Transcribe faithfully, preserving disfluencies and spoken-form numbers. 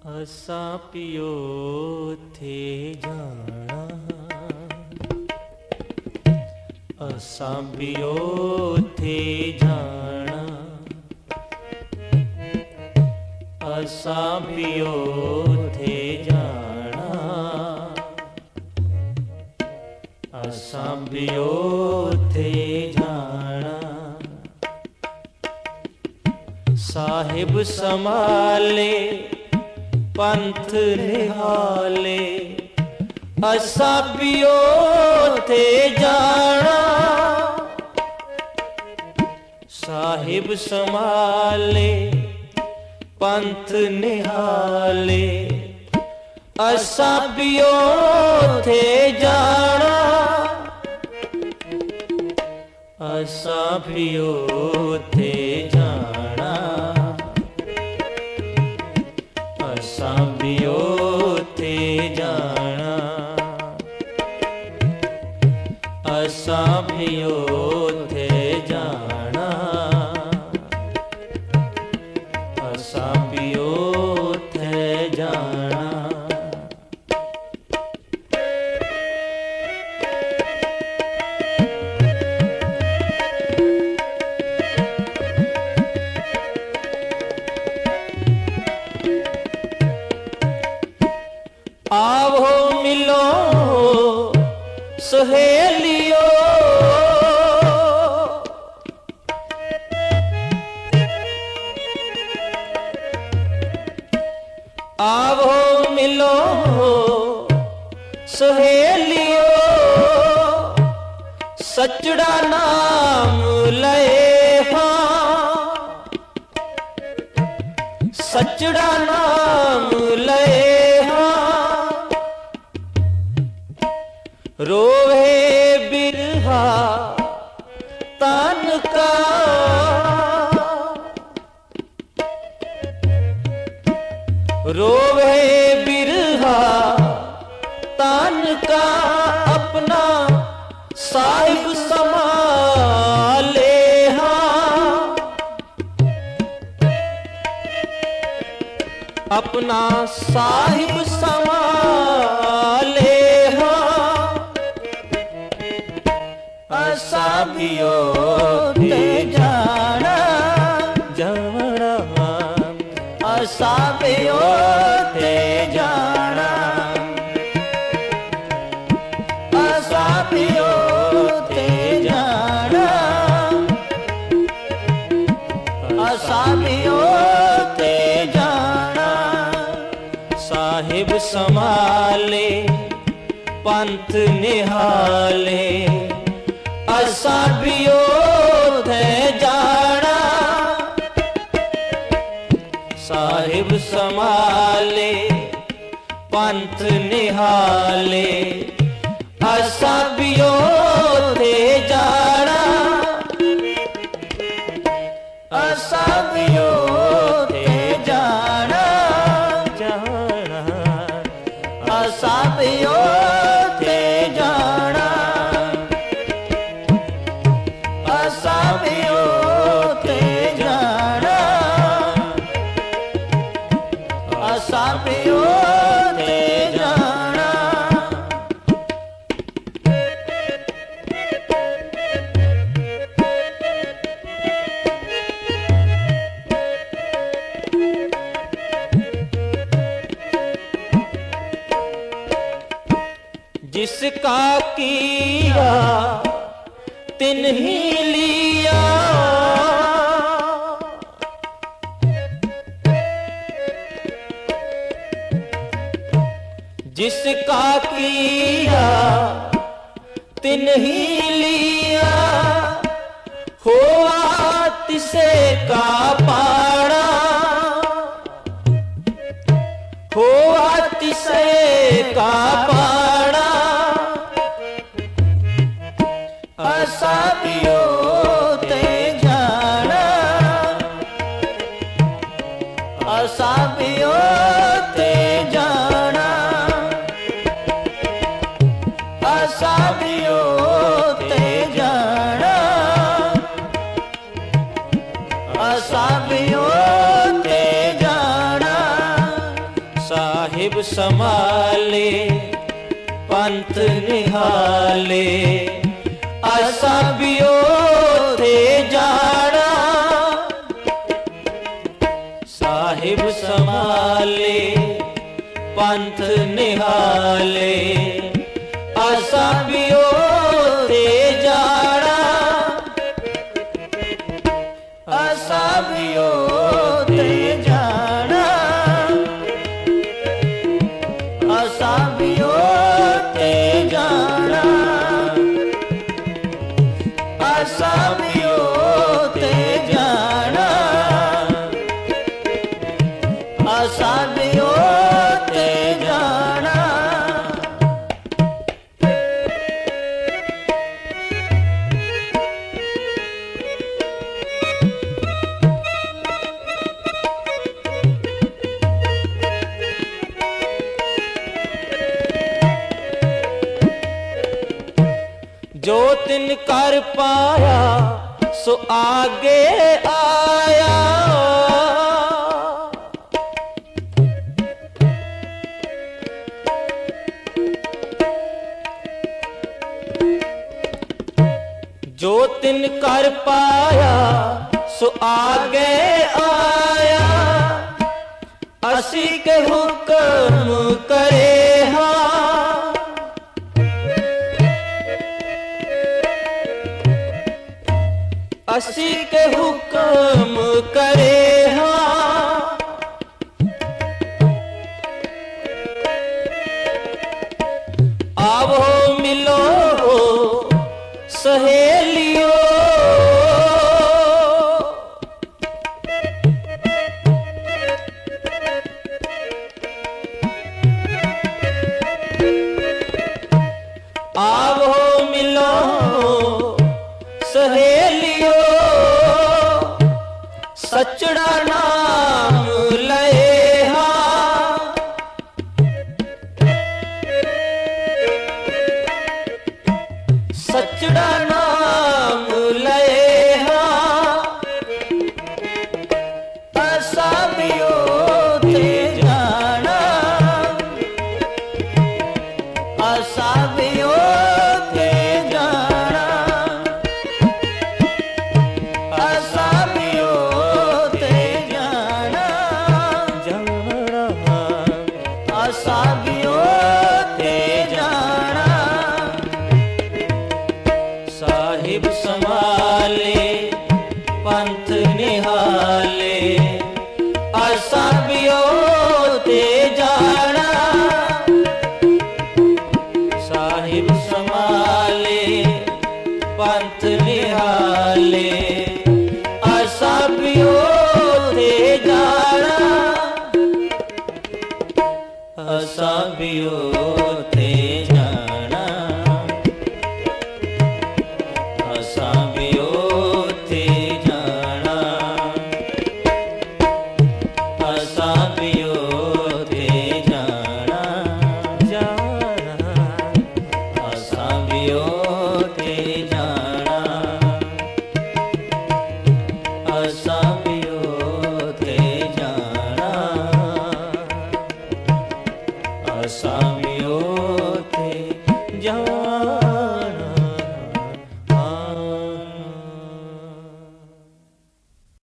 असां पियो थे जाना, असां पियो थे जाना, असां पियो थे जाना, असां पियो थे जाना। साहिब संभाले पंथ निहाले, असां पियो थे जाना। साहिब संभाले पंथ निहाले, असां पियो थे जाना, असां पियो थे जाना, असां पियो थे जाना, असां पियो थे जाना, असां पियो थे जाना। आवो मिलो सहेलियो, आवो मिलो सहेलियो, सचड़ा नाम लए हाँ, सचड़ा नाम लए रोवे बिरहा तान का, रोवे बिरहा तान का, अपना साहिब संभाले हाँ, अपना साहिब संभाले हाँ, असां पियो थे जाना जाना, असां पियो थे जाना, असां पियो थे जाना, असां पियो थे जाना। साहिब संभाले पंथ निहाले, असां पियो थे जाना। साहिब संभाले पंथ निहाले, असां पियो थे जाना, असां पियो थे जाना जाना, असां पियो थे जाना, असां पियो थे जाना, असां पियो थे जाना। जिसका किया तिन्ही लिया, जिसका किया तिन्ही लिया, हुआ तिसे का पाड़ा, हुआ तिसे का पाड़ा, असां पियो थे जाना, असां पियो थे जाना, असां पियो थे जाना, असां पियो थे जाना। ਸਾਹਿਬ ਸੰਭਾਲੇ ਪੰਥ ਨਿਹਾਲੇ ਆਸਾ ਬਿਓ ਤੇ ਜਾਣਾ ਸਾਹਿਬ ਸੰਭਾਲੇ ਪੰਥ ਨਿਹਾਲੇ ਆਸਾ ਬਿਓ ਤੇ ਜਾਣਾ ਆਸਾ ਬਿਓ ਤੇ ਜਾਣਾ ਆਸਾ ਬਿਓ ਤੇ ਜਾਣਾ ਆਸਾ ਬਿਓ ਤੇ ਜਾਣਾ ਆਸਾ ਬਿਓ ਤੇ ਜਾਣਾ ਜੋ ਤਿਨ ਕਰ ਪਾਇਆ ਸੋ ਆਗੇ ਆਇਆ ਜੋ ਤਿਨ ਕਰ ਪਾਇਆ ਸੋ ਆਗੇ ਆਇਆ ਅਸੀਂ ਕੇ ਹੁਕਮ ਕਰੇ ਹਾਂ ਅਸੀਂ ਕੇ ਹੁਕਮ ਕਰੇ ਹਾਂ ਆਵੋ ਮਿਲੋ ਸਹੇ